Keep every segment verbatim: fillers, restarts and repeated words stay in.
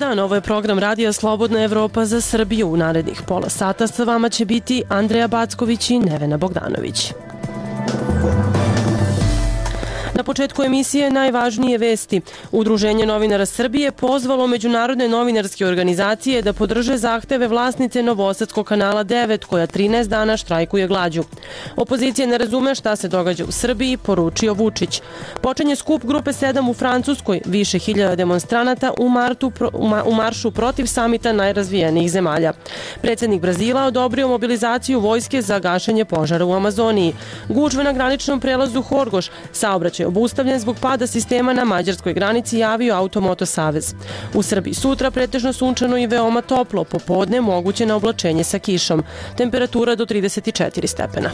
dan, ovo je program Radija Slobodna Evropa za Srbiju. U narednih pola sata sa vama će biti Andreja Backović i Nevena Bogdanović. Na početku emisije najvažnije vesti. Udruženje novinara Srbije pozvalo međunarodne novinarske organizacije da podrže zahteve vlasnice Novosadskog kanala devet koja trinaest dana štrajkuje glađu. Opozicija ne razume šta se događa u Srbiji, poručio Vučić. Počinje skup grupe sedam u Francuskoj, više hiljada demonstranata u, martu, u maršu protiv samita najrazvijenijih zemalja. Predsjednik Brazila odobrio mobilizaciju vojske za gašenje požara u Amazoniji. Gužve na graničnom prelazu Horgoš, saobraćaj obustavljen zbog pada sistema na mađarskoj granici, javio Automoto Savez. U Srbiji sutra pretežno sunčano i veoma toplo, popodne moguće na oblačenje sa kišom. Temperatura do trideset četiri stepena.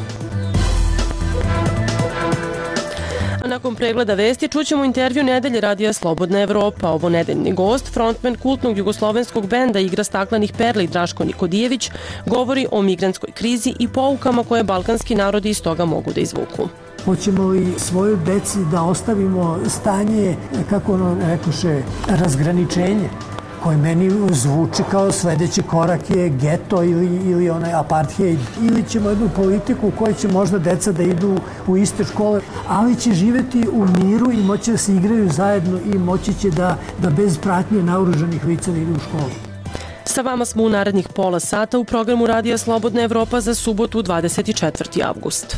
A nakon pregleda vesti čućemo intervju nedelje Radija Slobodna Evropa. Ovo nedeljni gost, frontmen kultnog jugoslovenskog benda Igra staklenih perli Draško Nikodijević, govori o migrantskoj krizi i poukama koje balkanski narodi iz toga mogu da izvuku. Hoćemo li svojoj deci da ostavimo stanje, kako ono rekoše, razgraničenje, koje meni zvuči kao sledeći korak je geto ili, ili onaj apartheid. Ili ćemo jednu politiku u kojoj će možda deca da idu u iste škole, ali će živeti u miru i moći da se igraju zajedno i moći će da, da bez pratnje naoružanih lica da idu u školu. Sa vama smo u narednih pola sata u programu Radija Slobodna Evropa za subotu dvadeset četvrti avgust.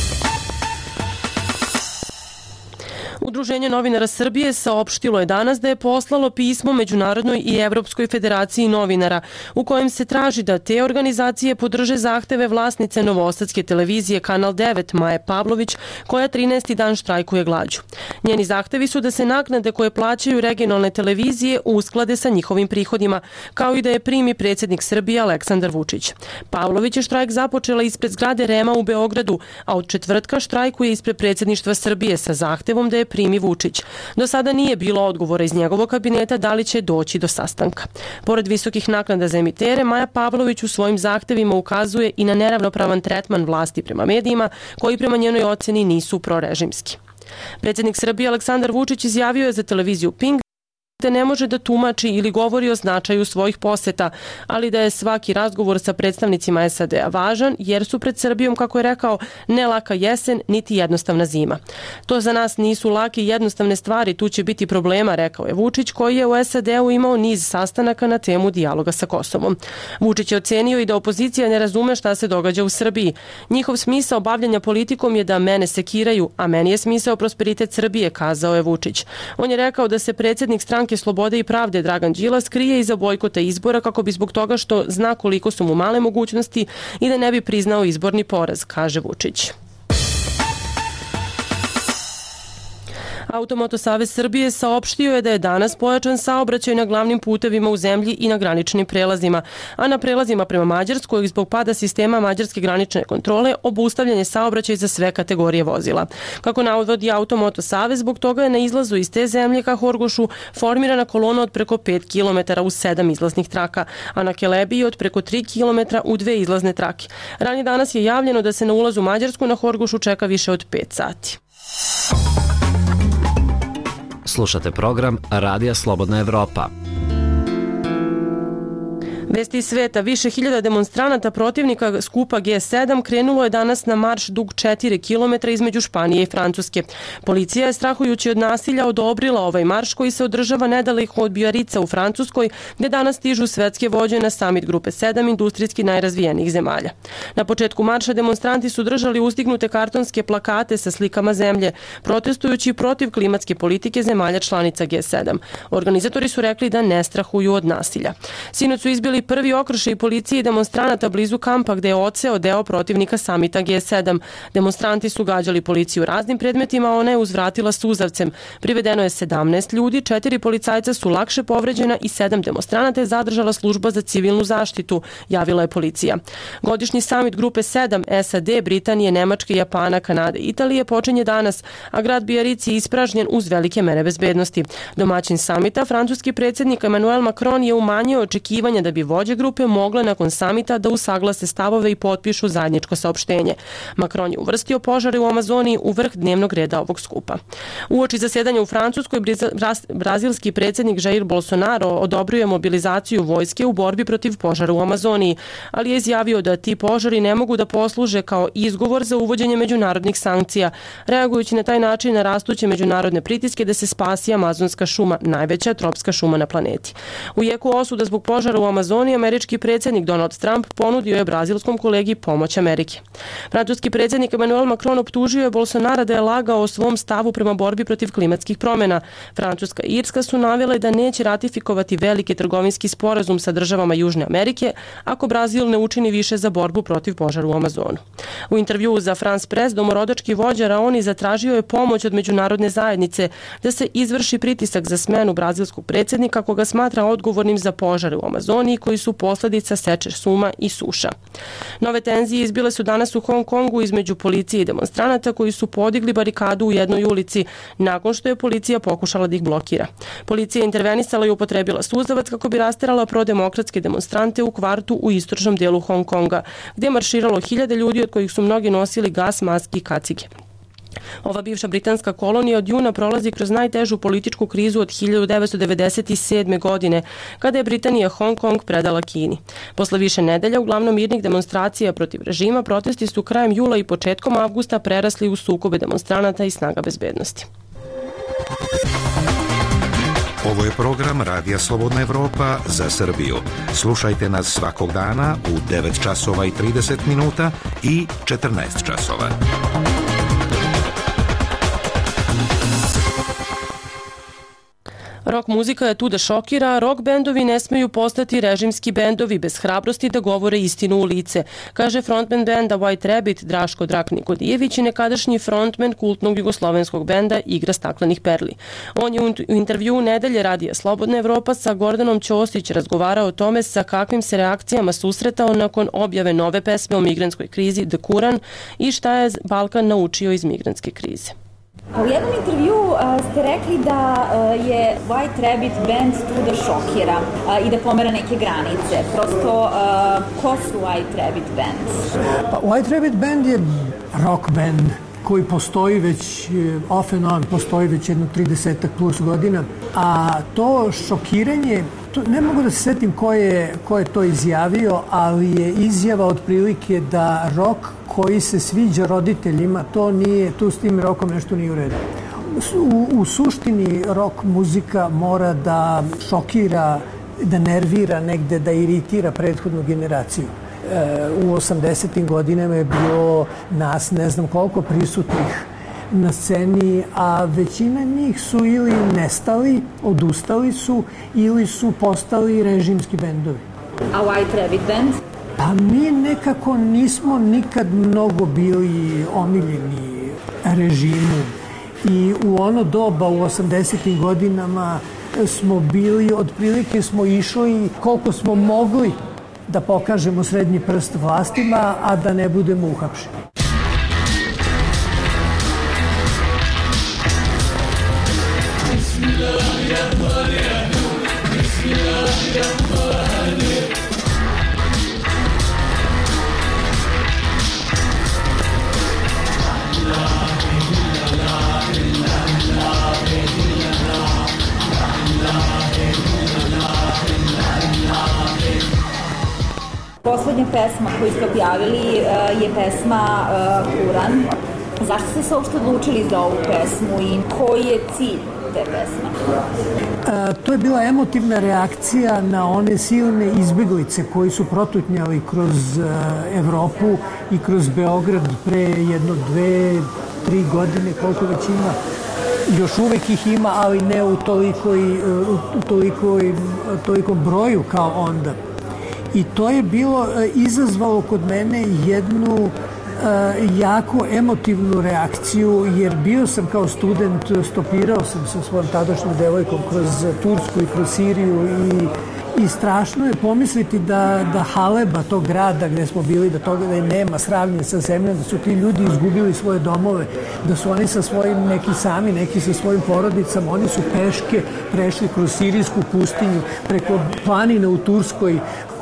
Udruženje novinara Srbije saopštilo je danas da je poslalo pismo Međunarodnoj i Evropskoj federaciji novinara u kojem se traži da te organizacije podrže zahteve vlasnice Novosadske televizije Kanal devet Maje Pavlović koja trinaesti dan štrajkuje glađu. Njeni zahtevi su da se naknade koje plaćaju regionalne televizije usklade sa njihovim prihodima, kao i da je primi predsjednik Srbije Aleksandar Vučić. Pavlović je štrajk započela ispred zgrade Rema u Beogradu, a od četvrtka štrajkuje ispred predsjedništva Srbije sa zahtevom da je primi Vučić. Do sada nije bilo odgovora iz njegovog kabineta da li će doći do sastanka. Pored visokih naknada za emitere, Maja Pavlović u svojim zahtevima ukazuje i na neravnopravan tretman vlasti prema medijima, koji prema njenoj oceni nisu prorežimski. Predsjednik Srbije Aleksandar Vučić izjavio je za televiziju Pink da ne može da tumači ili govori o značaju svojih poseta, ali da je svaki razgovor sa predstavnicima es a de a važan jer su pred Srbijom, kako je rekao, ne laka jesen niti jednostavna zima. To za nas nisu lake i jednostavne stvari, tu će biti problema, rekao je Vučić, koji je u es a de u imao niz sastanaka na temu dijaloga sa Kosovom. Vučić je ocenio i da opozicija ne razume šta se događa u Srbiji. Njihov smisao bavljanja politikom je da mene sekiraju, a meni je smisao prosperitet Srbije, kazao je Vučić. On je rekao da se predsjednik stranke Slobode i pravde Dragan Đilas krije iza bojkota izbora kako bi zbog toga što zna koliko su mu male mogućnosti i da ne bi priznao izborni poraz, kaže Vučić. Automoto Savez Srbije saopštio je da je danas pojačan saobraćaj na glavnim putevima u zemlji i na graničnim prelazima, a na prelazima prema Mađarskoj zbog pada sistema mađarske granične kontrole obustavljen je saobraćaj za sve kategorije vozila. Kako navodi Automoto Savez, zbog toga je na izlazu iz te zemlje ka Horgošu formirana kolona od preko pet kilometara u sedam izlaznih traka, a na Kelebiji od preko tri kilometra u dve izlazne trake. Ranije danas je javljeno da se na ulazu u Mađarsku na Horgošu čeka više od pet sati. Slušate program Radija Slobodna Evropa. Vesti iz sveta. Više hiljada demonstranata protivnika skupa ge sedam krenulo je danas na marš dug četiri kilometra između Španije i Francuske. Policija je, strahujući od nasilja, odobrila ovaj marš koji se održava nedaleko od Biarica u Francuskoj, gde danas stižu svetske vođe na samit grupe sedam industrijski najrazvijenijih zemalja. Na početku marša demonstranti su držali uzdignute kartonske plakate sa slikama zemlje, protestujući protiv klimatske politike zemalja članica ge sedam. Organizatori su rekli da ne strahuju od nasilja. Sinoć su izbili prvi okršaj policije i demonstranata blizu kampa gde je odseo deo protivnika samita ge sedam. Demonstranti su gađali policiju raznim predmetima, a ona je uzvratila suzavcem. Privedeno je sedamnaest ljudi, četiri policajca su lakše povređena i sedam demonstranata je zadržala služba za civilnu zaštitu, javila je policija. Godišnji samit grupe sedam es a de, Britanije, Nemačke, Japana, Kanade i Italije počinje danas, a grad Biarici je ispražnjen uz velike mere bezbednosti. Domaćin samita, francuski predsjednik Emmanuel Macron, je umanjio očekivanja da bi vođe grupe mogle nakon samita da usaglase stavove i potpišu zajedničko saopštenje. Macron je uvrstio požare u Amazoniji u vrh dnevnog reda ovog skupa. Uoči zasedanja u Francuskoj, brazilski predsjednik Jair Bolsonaro odobrio je mobilizaciju vojske u borbi protiv požara u Amazoniji, ali je izjavio da ti požari ne mogu da posluže kao izgovor za uvođenje međunarodnih sankcija, reagujući na taj način na rastuće međunarodne pritiske da se spasi amazonska šuma, najveća tropska šuma na planeti. U jeku osuda zbog požara u Amazoniji, američki predsjednik Donald Trump ponudio je brazilskom kolegi pomoć Amerike. Francuski predsjednik Emmanuel Macron optužio je Bolsonara da je lagao o svom stavu prema borbi protiv klimatskih promjena. Francuska i Irska su navele da neće ratifikovati veliki trgovinski sporazum sa državama Južne Amerike ako Brazil ne učini više za borbu protiv požara u Amazonu. U intervjuu za France Press domorodački vođa Raoni zatražio je pomoć od međunarodne zajednice da se izvrši pritisak za smenu brazilskog predsjednika koga smatra odgovornim za požare u Amazoniji koji su posljedica seče šuma i suša. Nove tenzije izbile su danas u Hong Kongu između policije i demonstranata koji su podigli barikadu u jednoj ulici nakon što je policija pokušala da ih blokira. Policija je intervenisala i upotrebila suzavac kako bi rasterala prodemokratske demonstrante u kvartu u istočnom dijelu Hong Konga, gdje je marširalo hiljade ljudi od kojih su mnogi nosili gas, maske i kacige. Ova bivša britanska kolonija od juna prolazi kroz najtežu političku krizu od hiljadu devetsto devedeset sedme. godine, kada je Britanija Hong Kong predala Kini. Posle više nedelja, uglavnom mirnih demonstracija protiv režima, protesti su krajem jula i početkom avgusta prerasli u sukobe demonstranata i snaga bezbednosti. Ovo je program Radija Slobodna Evropa za Srbiju. Slušajte nas svakog dana u devet časova i trideset minuta i četrnaest časova. Rock muzika je tu da šokira, rock bendovi ne smeju postati režimski bendovi bez hrabrosti da govore istinu u lice, kaže frontman benda White Rabbit Draško Drak Nikodijević i nekadašnji frontman kultnog jugoslovenskog benda Igra staklenih perli. On je u intervjuu Nedelje Radija Slobodna Evropa sa Gordanom Ćosić razgovarao o tome sa kakvim se reakcijama susretao nakon objave nove pesme o migrantskoj krizi The Kuran i šta je Balkan naučio iz migrantske krize. U jednom intervju uh, ste rekli da uh, je White Rabbit band tu da šokira uh, i da pomera neke granice. Prosto, uh, ko su White Rabbit band? Pa, White Rabbit band je rock band koji postoji već, off and on, postoji već jedno tridesetak plus godina, a to šokiranje, to, ne mogu da se setim ko je, ko je to izjavio, ali je izjava otprilike da rock koji se sviđa roditeljima, to nije, tu s tim rokom nešto nije u redu. U, u suštini rock muzika mora da šokira, da nervira negde, da iritira prethodnu generaciju. U osamdesetim godinama je bilo nas ne znam koliko prisutnih na sceni, a većina njih su ili nestali, odustali su ili su postali režimski bendovi. A White Rabbit band? Pa mi nekako nismo nikad mnogo bili omiljeni režimu i u ono doba u osamdesetim godinama smo bili, otprilike smo išli koliko smo mogli da pokažemo srednji prst vlastima, a da ne budemo uhapšeni. Poslednja pesma koju ste objavili je pesma Kuran. Zašto ste se uopšte odlučili za ovu pesmu i koji je cilj te pesme? A, to je bila emotivna reakcija na one silne izbeglice koji su protutnjali kroz a, Evropu i kroz Beograd pre jedno, dve, tri godine, koliko već ima. Još uvek ih ima, ali ne u tolikoj, u tolikoj, tolikom broju kao onda. I to je bilo izazvalo kod mene jednu uh, jako emotivnu reakciju, jer bio sam kao student, stopirao sam sa svojom tadašnjom devojkom kroz Tursku i kroz Siriju i, i strašno je pomisliti da, da Haleba, tog grada gde smo bili, da toga da nema sravnje sa zemljom, da su ti ljudi izgubili svoje domove, da su oni sa svojim, neki sami, neki sa svojim porodicama, oni su peške prešli kroz sirijsku pustinju, preko planine u Turskoj,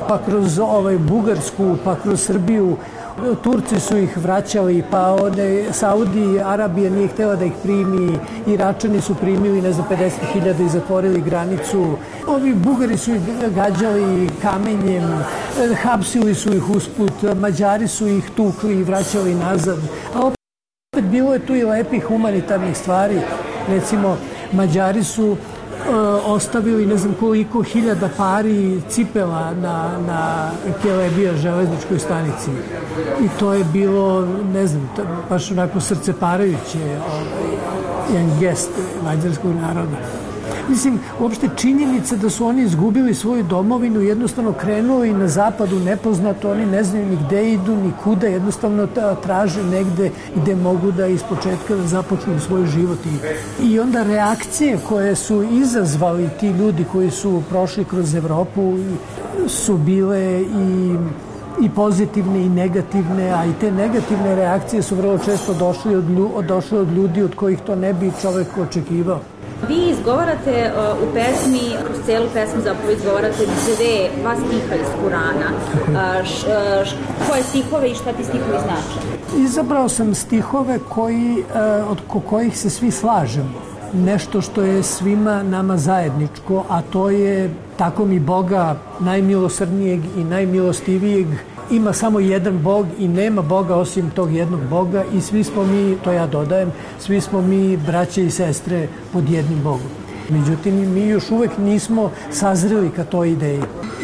pa kroz ovaj, Bugarsku, pa kroz Srbiju. Turci su ih vraćali, pa one, Saudi Arabija nije htjela da ih primi, Iračani su primili, ne znam, pedeset hiljada i zatvorili granicu. Ovi Bugari su ih gađali kamenjem, hapsili su ih usput, Mađari su ih tukli i vraćali nazad. A opet bilo je tu i lepih humanitarnih stvari. Recimo, Mađari su ostavili ne znam koliko hiljada pari cipela na, na Kelebija železničkoj stanici. I to je bilo, ne znam, baš onako srceparajuće ovaj, jedan gest mađarskog naroda. Mislim, uopšte činjenica da su oni izgubili svoju domovinu, jednostavno krenuli na zapadu nepoznato, oni ne znaju ni gde idu, ni kuda, jednostavno traže negde gde mogu da ispočetka da započnu svoj život. I, i onda reakcije koje su izazvali ti ljudi koji su prošli kroz Evropu su bile i i pozitivne i negativne, a i te negativne reakcije su vrlo često došle od, lju, došle od ljudi od kojih to ne bi čovek očekivao. Vi izgovarate uh, u pesmi, kroz celu pesmu zapravo izgovarate dve, dva stiha iz Kurana. Uh, š, uh, š, koje stihove i šta ti stihovi znače? Izabrao sam stihove koji, uh, od ko kojih se svi slažemo. Nešto što je svima nama zajedničko, a to je tako mi Boga najmilosrdnijeg i najmilostivijeg. Ima samo jedan Bog i nema Boga osim tog jednog Boga i svi smo mi, to ja dodajem, svi smo mi braće i sestre pod jednim Bogom. Međutim, mi još uvek nismo sazreli ka toj ideji.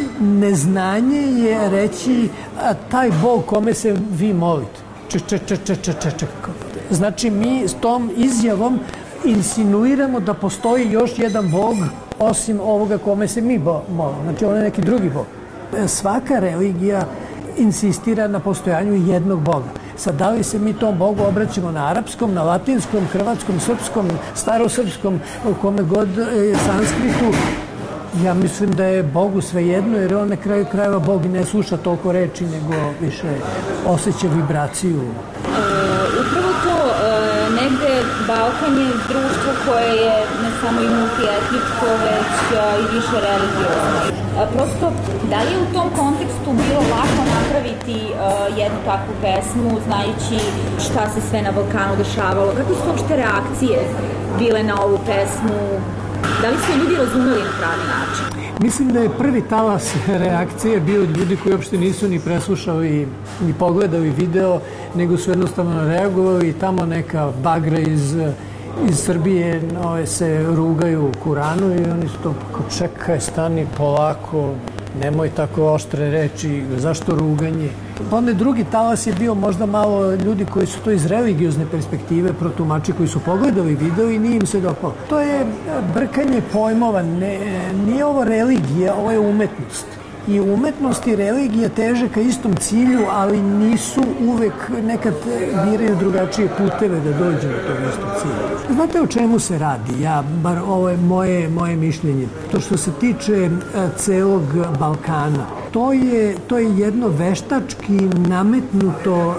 Neznanje je reći a, taj Bog kome se vi molite. Če, če, če, če, če, če, če. Znači, mi s tom izjavom insinuiramo da postoji još jedan Bog osim ovoga kome se mi molimo. Znači, on je neki drugi Bog. Svaka religija insistira na postojanju jednog Boga. Sad, da li se mi tom Bogu obraćamo na arapskom, na latinskom, hrvatskom, srpskom, starosrpskom, kome god je sanskritu, ja mislim da je Bogu svejedno, jer on na kraju krajeva Bog ne sluša toliko reči, nego više osjeća vibraciju. E, upravo to, e, negde Balkan je društvo koje je ne samo i multietničko, već a, i više religiozno. A, prosto, da li je u tom kontekstu bilo lako napraviti a, jednu takvu pesmu, znajući šta se sve na Balkanu dešavalo? Kakve su uopšte reakcije bile na ovu pesmu? Da li su ljudi razumeli na pravi način? Mislim da je prvi talas reakcije bio od ljudi koji uopšte nisu ni preslušali, ni pogledali video, nego su jednostavno reagovali i tamo neka bagra iz, iz Srbije no, se rugaju Kuranu i oni su to kao čekaj, stani polako, nemoj tako oštre reči, zašto ruganje? Onda drugi talas je bio možda malo ljudi koji su to iz religiozne perspektive, protumači koji su pogledali video i nije im se dopalo. To je brkanje pojmova, ne, nije ovo religija, ovo je umetnost. I umetnost i religija teže ka istom cilju, ali nisu uvek, nekad biraju drugačije puteve da dođu do tog istog cilja. Znate o čemu se radi? Ja, bar ovo je moje, moje mišljenje. To što se tiče celog Balkana, to je, to je jedno veštački nametnuto uh,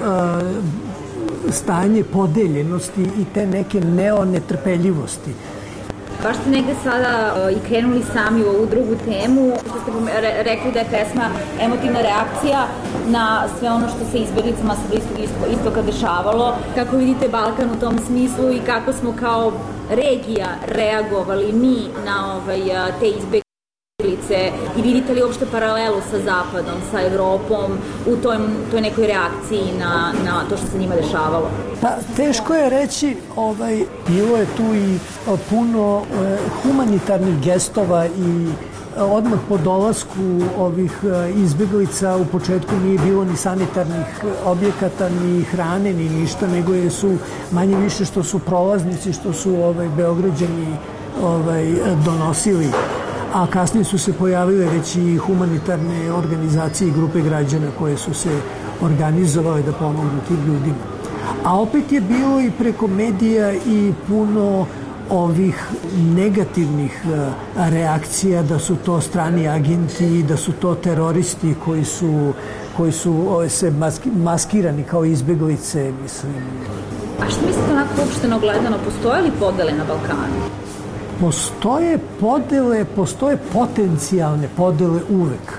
stanje podeljenosti i te neke neonetrpeljivosti. Baš ste negde sada uh, i krenuli sami u ovu drugu temu, što ste re- rekli da je pesma emotivna reakcija na sve ono što se izbjeglicama sa Bliskog istoka dešavalo. Kako vidite Balkan u tom smislu i kako smo kao regija reagovali mi na ovaj, te izbjeglice i vidite li uopšte paralelu sa Zapadom, sa Evropom u toj, toj nekoj reakciji na, na to što se njima dešavalo? Pa, teško je reći, ovaj, bilo je tu i puno eh, humanitarnih gestova i odmah po dolasku ovih izbjeglica u početku nije bilo ni sanitarnih objekata, ni hrane, ni ništa, nego je su manje više što su prolaznici, što su ovaj, Beograđani ovaj, donosili. A kasnije su se pojavile već i humanitarne organizacije i grupe građana koje su se organizovale da pomognu tim ljudima. A opet je bilo i preko medija i puno ovih negativnih reakcija da su to strani agenti, da su to teroristi koji su, koji su se maskirani kao izbjeglice, mislim. A što mislite onako uopšteno gledano, postoje li podele na Balkanu? Postoje podele, postoje potencijalne podele uvek.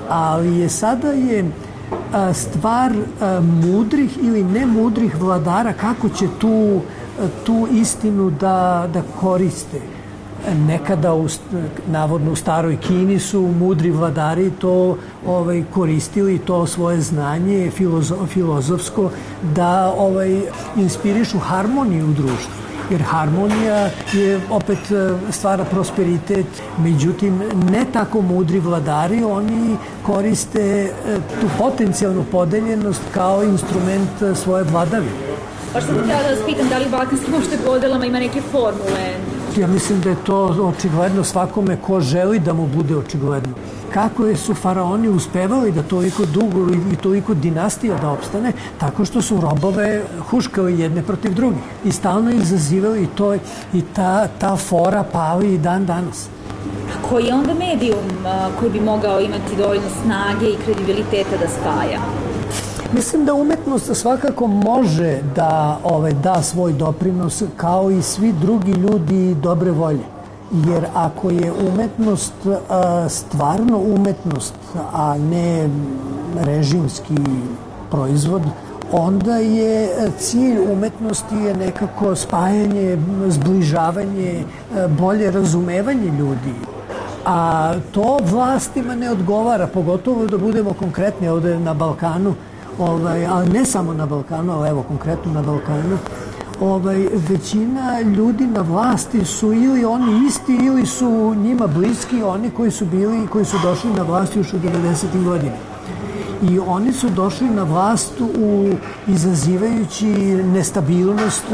ali je sada je stvar mudrih ili nemudrih vladara kako će tu, tu istinu da, da koriste. Nekada u, navodno u staroj Kini su mudri vladari to ovaj, koristili, to svoje znanje filozo, filozofsko da ovaj, inspirišu harmoniju u društvu. Jer harmonija je opet stvara prosperitet, međutim ne tako mudri vladari, oni koriste tu potencijalnu podeljenost kao instrument svoje vladavine. Baš sam htjela da vas pitam, da li u balkanskim uopšte podelama ima neke formule? Ja mislim da je to očigledno svakome ko želi da mu bude očigledno. Kako su faraoni uspevali da toliko dugo i toliko dinastija da opstane, tako što su robove huškali jedne protiv drugih i stalno izazivali i, to, i ta, ta fora pali i dan danas. A koji je onda medijum koji bi mogao imati dovoljno snage i kredibiliteta da spaja? Mislim da umetnost svakako može da ovaj, da svoj doprinos kao i svi drugi ljudi dobre volje. Jer ako je umetnost a, stvarno umetnost, a ne režimski proizvod, onda je cilj umetnosti je nekako spajanje, zbližavanje, bolje razumevanje ljudi. A to vlastima ne odgovara, pogotovo da budemo konkretni ovde na Balkanu, ovaj, ali ne samo na Balkanu, ali evo konkretno na Balkanu, ovaj, većina ljudi na vlasti su ili oni isti ili su njima bliski oni koji su bili, koji su došli na vlast još u devedesetim godinama. I oni su došli na vlast u izazivajući nestabilnost,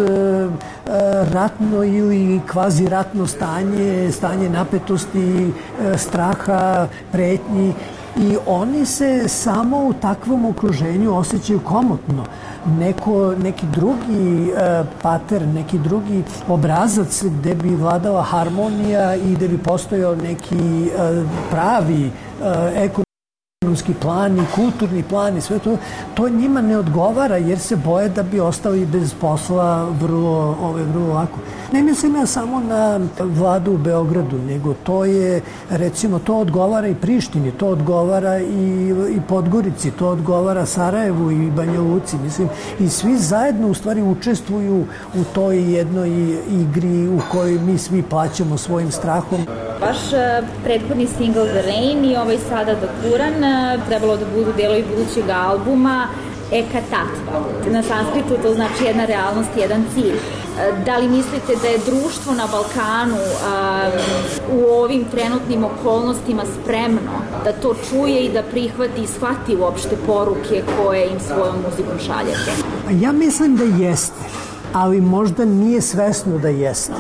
ratno ili kvazi ratno stanje, stanje napetosti, straha, pretnji. I oni se samo u takvom okruženju osjećaju komotno. Neko, neki drugi e, pater, neki drugi obrazac gde bi vladala harmonija i gde bi postojao neki e, pravi e, ekonomski plan i kulturni plan i sve to, to njima ne odgovara jer se boje da bi ostali bez posla vrlo, ove, vrlo lako. Ne mislim ja samo na vladu u Beogradu, nego to je, recimo, to odgovara i Prištini, to odgovara i, i Podgorici, to odgovara Sarajevu i Banja Luci, mislim, i svi zajedno u stvari učestvuju u toj jednoj igri u kojoj mi svi plaćamo svojim strahom. Vaš prethodni single The Rain i ovaj sada Dokuran trebalo da budu delovi budućeg albuma Eka Tatva. Na sanskritu to znači jedna realnost, jedan cilj. Da li mislite da je društvo na Balkanu a, u ovim trenutnim okolnostima spremno da to čuje i da prihvati i shvati uopšte poruke koje im svojom muzikom šaljete? Ja mislim da jeste, ali možda nije svesno da jeste.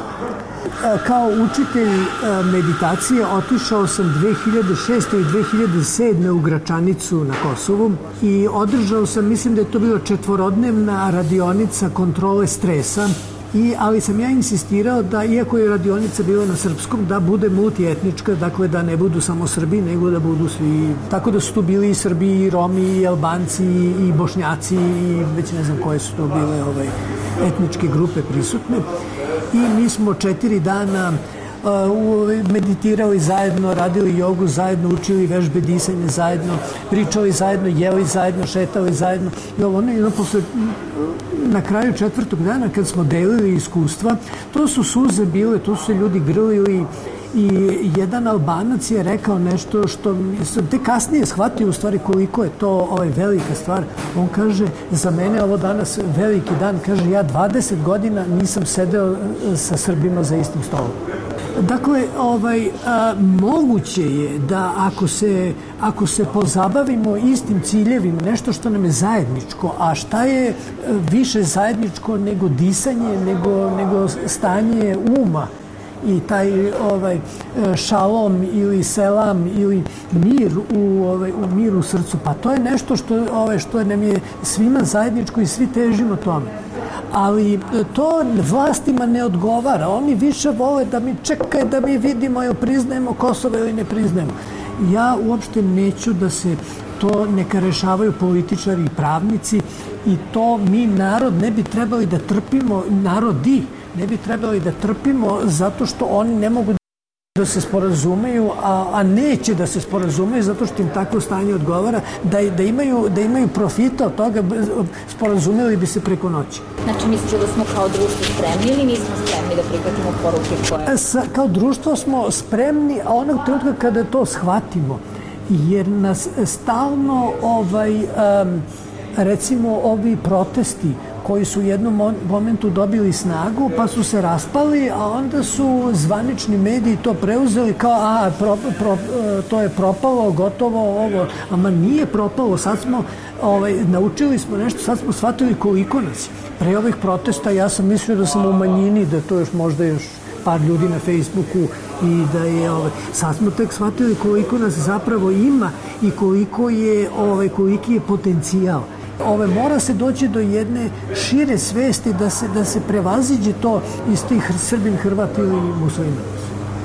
Kao učitelj meditacije otišao sam dve hiljade šeste i dve hiljade sedme u Gračanicu na Kosovu i održao sam, mislim da je to bilo četvorodnevna radionica kontrole stresa, I, ali sam ja insistirao da, iako je radionica bila na srpskom, da bude multietnička, dakle da ne budu samo Srbi, nego da budu svi. Tako da su tu bili i Srbi, i Romi, i Albanci, i Bošnjaci, i već ne znam koje su to bile ovaj, etničke grupe prisutne. I mi smo četiri dana uh, meditirali zajedno, radili jogu zajedno, učili vežbe disanja zajedno, pričali zajedno, jeli zajedno, šetali zajedno. I ono, ono posle, na kraju četvrtog dana kad smo delili iskustva, to su suze bile, to su se ljudi grlili i jedan Albanac je rekao nešto što sam te kasnije shvatio u stvari koliko je to ovaj, velika stvar. On kaže, za mene ovo danas veliki dan, kaže, ja dvadeset godina nisam sedeo sa Srbima za istim stolom. Dakle, ovaj, a, moguće je da ako se, ako se pozabavimo istim ciljevima, nešto što nam je zajedničko, a šta je više zajedničko nego disanje, nego, nego stanje uma, i taj ovaj šalom ili selam ili mir u ovaj u miru u srcu, pa to je nešto što ovaj što nam je svima zajedničko i svi težimo tome. Ali to vlastima ne odgovara. Oni više vole da mi čekaju da mi vidimo ili priznajemo Kosovo ili ne priznajemo. Ja uopšte neću da se to neka rešavaju političari i pravnici i to mi narod ne bi trebali da trpimo, narodi ne bi trebali da trpimo zato što oni ne mogu da se sporazumeju, a, a neće da se sporazumeju zato što im takvo stanje odgovara, da, da, imaju, da imaju profita od toga, sporazumeli bi se preko noći. Znači, misliš da smo kao društvo spremni ili nismo spremni da prihvatimo poruke koje... Sa, kao društvo smo spremni, a onog trenutka kada to shvatimo, jer nas stalno ovaj, um, recimo ovi protesti koji su u jednom momentu dobili snagu pa su se raspali, a onda su zvanični mediji to preuzeli kao a pro, pro, to je propalo, gotovo ovo, ama nije propalo, sad smo ovaj, naučili smo nešto, sad smo shvatili koliko nas je. Pre ovih protesta ja sam mislio da sam u manjini, da to još možda još par ljudi na Facebooku i da je ovaj, sad smo tek shvatili koliko nas zapravo ima i koliko je ovaj, koliki je potencijal. Ove, mora se doći do jedne šire svesti da se, da se prevaziđe to iz tih Srbin, Hrvat ili Musliman.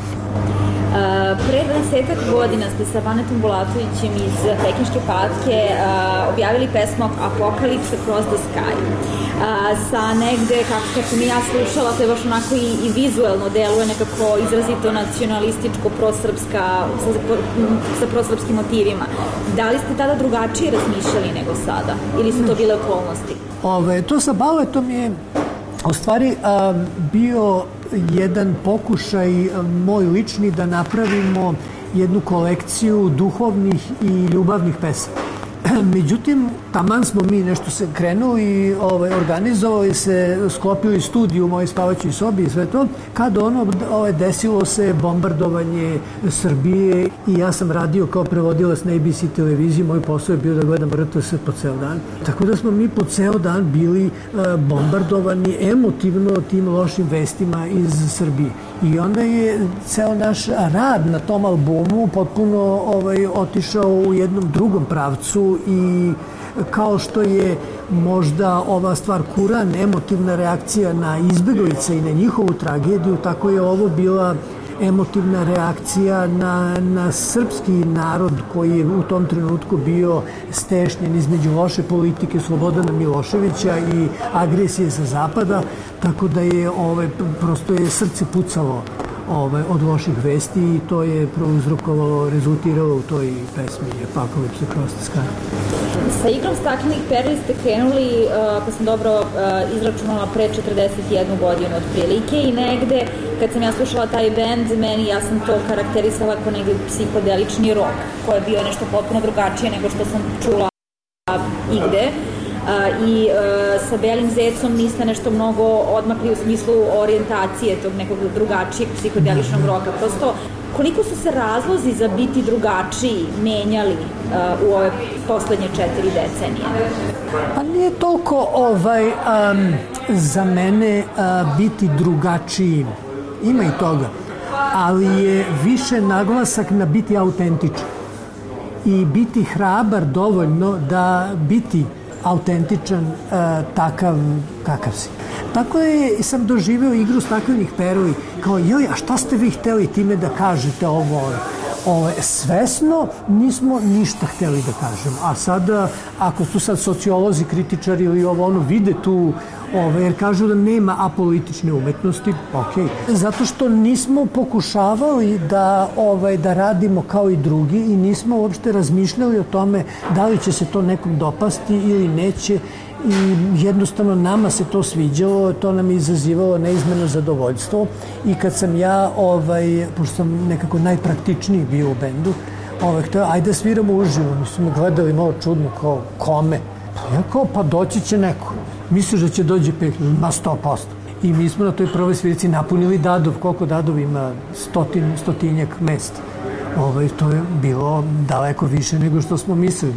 Uh, pre dvadesetak godina ste sa Banetom Bulatovićem iz Pekinške patke uh, objavili pesmu Apokalipsa Cross the Sky. Uh, sa negde, kako kad sam i ja slušala, to je baš onako i, i vizuelno deluje nekako izrazito nacionalističko, prosrpska, sa, sa prosrpskim motivima. Da li ste tada drugačije razmišljali nego sada? Ili su to bile okolnosti? Ove, to sa baletom je u stvari um, bio jedan pokušaj moj lični da napravimo jednu kolekciju duhovnih i ljubavnih pesama. Međutim, taman smo mi nešto se krenuli, ovaj, organizovali se, sklopili studiju u mojoj spavaćoj sobi i sve to, kad ono ovaj, desilo se bombardovanje Srbije i ja sam radio kao prevodilac na A B C televiziji, moj posao je bio da gledam R T S po ceo dan. Tako da smo mi po ceo dan bili uh, bombardovani emotivno tim lošim vestima iz Srbije. I onda je ceo naš rad na tom albumu potpuno ovaj, otišao u jednom drugom pravcu i kao što je možda ova stvar Kuran, emotivna reakcija na izbeglice i na njihovu tragediju, tako je ovo bila emotivna reakcija na, na srpski narod koji je u tom trenutku bio stešnjen između loše politike Slobodana Miloševića i agresije sa zapada, tako da je ovaj, prosto je srce pucalo ovaj, od loših vesti i to je prouzrokovalo, rezultiralo u toj pesmi Apokalipsa Cross the Sky. Sa igrom staklenih perli ste krenuli, ako sam dobro izračunala, pre četrdeset jednu godinu otprilike i negde, kad sam ja slušala taj bend, meni ja sam to karakterisala kao negde psihodelični rock, koji je bio nešto potpuno drugačije nego što sam čula igde. Uh, i uh, sa Belim zecom niste nešto mnogo odmakli u smislu orijentacije tog nekog drugačijeg psihodeličnog roka. Prosto, koliko su se razlozi za biti drugačiji menjali uh, u ove poslednje četiri decenije? Pa nije toliko ovaj, um, za mene uh, biti drugačiji. Ima i toga. Ali je više naglasak na biti autentičan. I biti hrabar dovoljno da biti autentičan, uh, takav kakav si. Tako je, sam doživeo igru staklenih perli, kao, joj, a šta ste vi hteli time da kažete ovo? Ovo, svesno nismo ništa hteli da kažemo, a sada, ako su sad sociolozi, kritičari ili ovo, ono, vide tu, ovo, jer kažu da nema apolitične umetnosti, ok. Zato što nismo pokušavali da, ovaj, da radimo kao i drugi i nismo uopšte razmišljali o tome da li će se to nekom dopasti ili neće. I jednostavno nama se to sviđalo, to nam je izazivalo neizmjerno zadovoljstvo i kad sam ja, ovaj, pošto sam nekako najpraktičniji bio u bendu, ovaj, htio, ajde sviramo uživo, mi su me gledali malo čudno, kao kome? Pa ja kao, pa doći će neko. Misliš da će dođe pet, ma sto posto. I mi smo na toj prvoj svirici napunili Dadov, koliko Dadov ima, stotin, stotinjak mesta. Ovaj, to je bilo daleko više nego što smo mislili.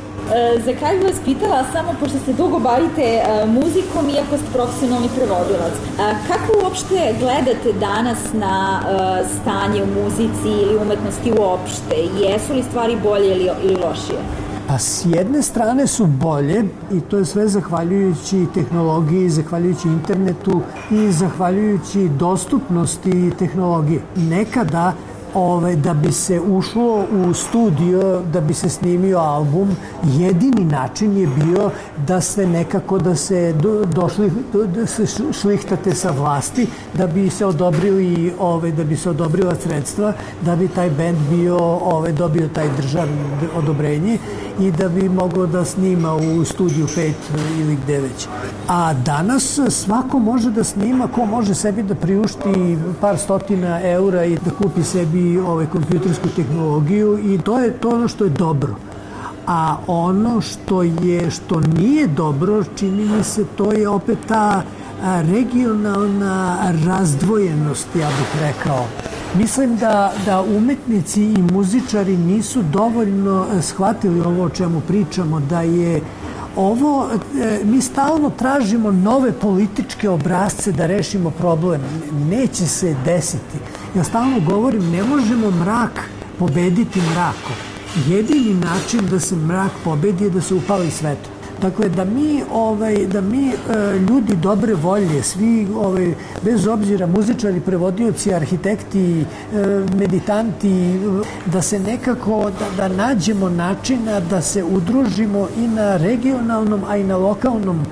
Za kraj bih vas pitala, samo pošto se dugo bavite muzikom, iako ste profesionalni prevodilac, kako uopšte gledate danas na stanje u muzici ili umetnosti uopšte? Jesu li stvari bolje ili, ili lošije? Pa s jedne strane su bolje i to je sve zahvaljujući tehnologiji, zahvaljujući internetu i zahvaljujući dostupnosti tehnologije. Nekada ove, da bi se ušlo u studio, da bi se snimio album, jedini način je bio da se nekako da se do, došli, da se šlihtate sa vlasti, da bi se odobrili, ove, da bi se odobrila sredstva, da bi taj bend bio, ove, dobio taj državno odobrenje i da bi mogao da snima u studiju pet ili gde već. A danas svako može da snima, ko može sebi da priušti par stotina eura i da kupi sebi ovaj, kompjutersku tehnologiju i to je to ono što je dobro. A ono što je, što nije dobro, čini mi se, to je opet ta regionalna razdvojenost, ja bih rekao. Mislim da, da umetnici i muzičari nisu dovoljno shvatili ovo o čemu pričamo, da je ovo, mi stalno tražimo nove političke obrazce da rešimo problem. Neće se desiti. Ja stalno govorim, ne možemo mrak pobediti mrakom. Jedini način da se mrak pobedi je da se upali svetlo. Dakle, da mi, ovaj, da mi e, ljudi dobre volje, svi, ovaj, bez obzira, muzičari, prevodioci, arhitekti, e, meditanti, da se nekako, da, da nađemo načina da se udružimo i na regionalnom, a i na lokalnom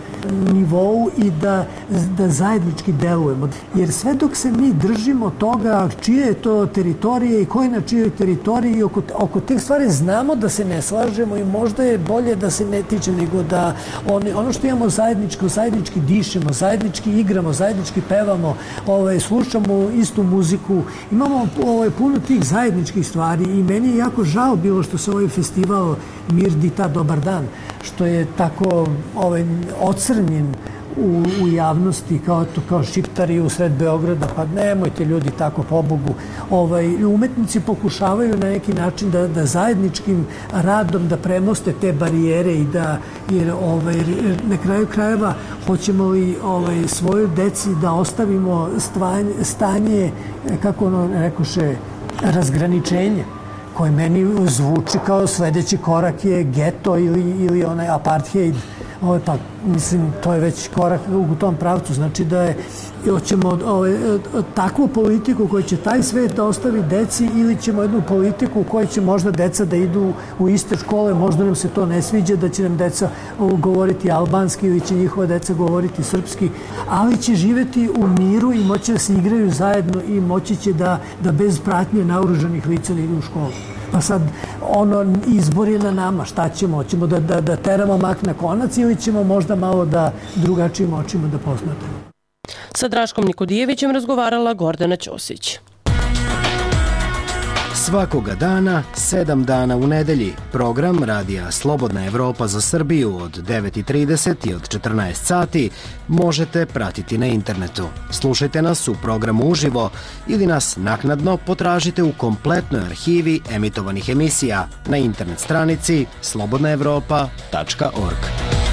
nivou i da, da zajednički delujemo. Jer sve dok se mi držimo toga čije je to teritorije i ko je na čijoj teritoriji i oko, oko teh stvari znamo da se ne slažemo i možda je bolje da se ne tiče nego da on, ono što imamo zajedničko, zajednički dišemo, zajednički igramo, zajednički pevamo, ovaj, slušamo istu muziku. Imamo ovaj, puno tih zajedničkih stvari i meni je jako žao bilo što se ovaj festival Mir Dita Dobar dan, što je tako ovaj, ocrnjen u, u javnosti kao, to, kao šiptari u sred Beograda, pa nemojte ljudi tako, pobogu. Ovaj, umetnici pokušavaju na neki način da, da zajedničkim radom da premoste te barijere i da, jer ovaj, na kraju krajeva hoćemo li ovaj, svojoj deci da ostavimo stanje, stanje, kako ono rekoše, razgraničenje, koji meni zvuči kao sledeći korak je geto ili, ili onaj apartheid. Ovo, pa, mislim, to je već korak u tom pravcu. Znači da je, hoćemo ove, takvu politiku koja će taj svet da ostavi deci ili ćemo jednu politiku u kojoj će možda deca da idu u iste škole, možda nam se to ne sviđa, da će nam deca govoriti albanski ili će njihova deca govoriti srpski, ali će živeti u miru i moći da se igraju zajedno i moći će da, da bez pratnje naoružanih lica da idu u školu. Pa sad, ono, izbor je na nama, šta ćemo? Hoćemo da, da, da teramo mak na konac ili ćemo možda malo da drugačijim očima da posmatramo? Sa Draškom Nikodijevićem razgovarala Gordana Ćosić. Svakoga dana, sedam dana u nedelji, program Radija Slobodna Evropa za Srbiju od devet i trideset i od četrnaest sati možete pratiti na internetu. Slušajte nas u programu uživo ili nas naknadno potražite u kompletnoj arhivi emitovanih emisija na internet stranici slobodna evropa tačka org.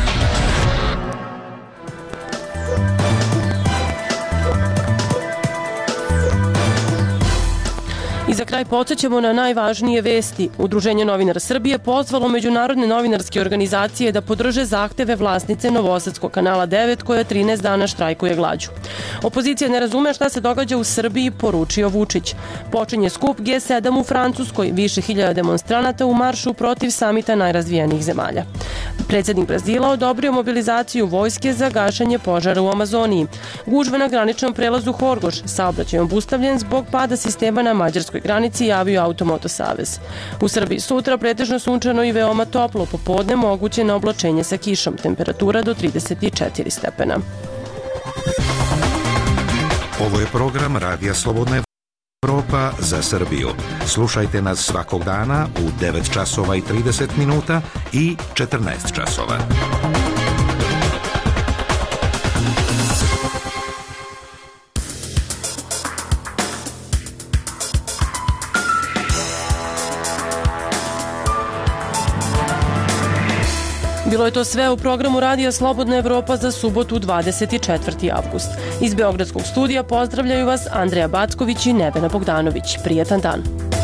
I za kraj podsjećamo na najvažnije vesti. Udruženje novinara Srbije pozvalo međunarodne novinarske organizacije da podrže zahteve vlasnice Novosadskog kanala devet koja trinaest dana štrajkuje glađu. Opozicija ne razume šta se događa u Srbiji, poručio Vučić. Počinje skup G sedam u Francuskoj, više hiljada demonstranata u maršu protiv samita najrazvijenijih zemalja. Predsjednik Brazila odobrio mobilizaciju vojske za gašanje požara u Amazoniji. Gužva na graničnom prelazu Horgoš, saobraćaj obustavljen zbog pada sistema na mađarskoj granici, javio Automoto Savez. U Srbiji sutra pretežno sunčano i veoma toplo, popodne moguće na oblačenje sa kišom, temperatura do trideset četiri stepena. Ovo je program Radija Slobodna Evropa za Srbiju. Slušajte nas svakog dana u devet časova i trideset minuta i četrnaest časova. Bilo je to sve u programu Radija Slobodna Evropa za subotu dvadeset četvrti avgust. Iz Beogradskog studija pozdravljaju vas Andreja Backović i Nevena Bogdanović. Prijetan dan.